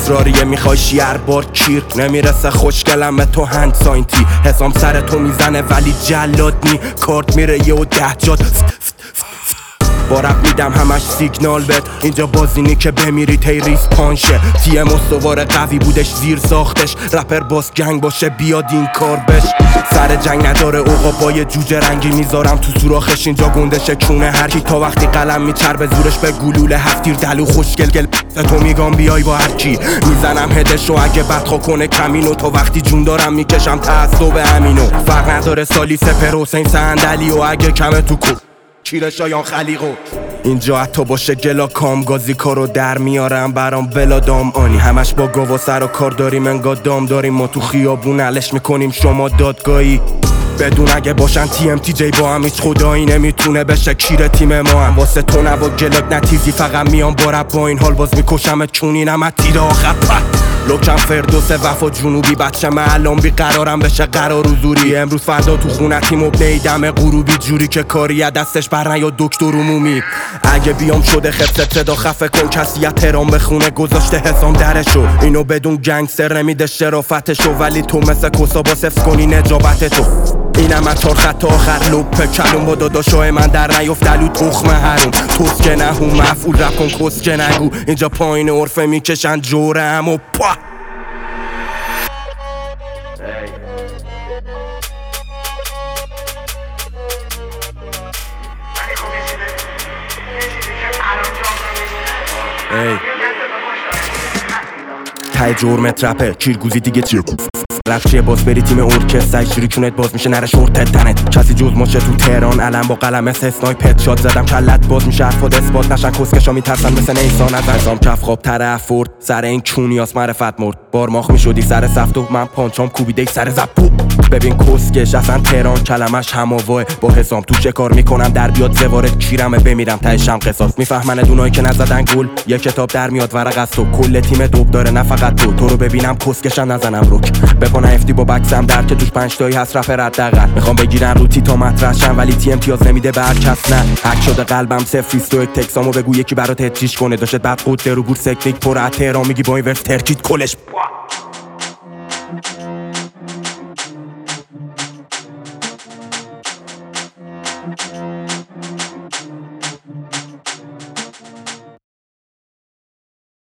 اصراریه میخوای شیر بار کیر نمیرسه خوشگلم به تو هند ساینتی حسام سر تو میزنه ولی جلاد نی کارت میره یه و 10 جات با رپ میدم همش سیگنال بد اینجا بازینی که بمیری تیریس پانشه تیم استوار قوی بودش زیر ساختش رپر باس گنگ باشه بیاد این کار بش سر جنگ نداره عقابای جوجه رنگی میذارم تو سوراخش اینجا گندشه کونه هر کی تا وقتی قلم میچربه زورش به گلوله هفتیر دلو خوشگل گل تو میگم بیای با هر کی میزنم هدشو اگه بدخوا کنه کمینو تا وقتی جون دارم میکشم تعصب همینو فرق نداره سالی سپر حسین صندلی و اگه کمه تو کو کیر شایان خلیقو اینجا حتی باشه گلا کامگازی کارو در میارم برام بلا دام آنی همش با گاوا سر و کار داریم انگار دام داریم ما تو خیابون علش میکنیم شما دادگاهی بدون اگه باشن TMT جی با هم هیچ خدایی نمیتونه بشه کیر تیم ما هم واسه تو نبا گلاک نتیزی فقط میام با رب با این حال باز میکشمت چونینم از تیر آخر لوکم فردوس وفا جنوبی بچه من الان بیقرارم بشه قرار حضوری امروز فردا تو خونتی مبنی دم غروبی جوری که کاری از دستش بر نیا دکتر عمومی اگه بیام شده خبست صدا خفه کن کسی احترام به خونه گذاشته حسام درشو اینو بدون گنگستر نمیده شرافتشو ولی تو مثل کسا با سفز کنی نجابتتو اینم از چار خط آخر لوپ کلوم با داداشای من در نیفت دلو تخم حروم توست که نهو مفعول رپ کن کس که نگو اینجا پایین عرفه میکشن جورم و پا تای جرمت رپه کیرگوزی دیگه چیه رپ چیه باز بری تیم ارکستر شروع کنت باز میشه نره شورتت تنت کسی جز ماشه تو تهران علم با قلم استثنای پت شات زدم کلت باز میشه حرفات اثبات نشن کسکشا میترسن مثل نیسان از انسام کف خواب طرف فرد سر این چونیاس معرفت مرد بارماخ میشدی سر سفت و من پانچام کوبیده سر زبو ببین کسکش اصلا تهران کلمش هماواه با حسام تو چه کار میکنم در بیاد زوارت کیرمه بمیرم تهشم قصاص میفهمن دونایی که نزدن گل یه کتاب در میاد ورق از تو کل تیم دوب داره نه فقط تو رو ببینم کسکشم نزنم روک بپا افتی با بکسم در که توش 5 تایی هست رپ ردقل میخوام بگیرن رو تی تا مطرحشن ولی تی امتیاز نمیده به هر کس نه هک شده قلبم سفریست و یک تکسامو بگو یکی برات هتریش کنه داشت بعد قد رو بور سکنیک پر از تهران میگی با این ورس ترکید کلش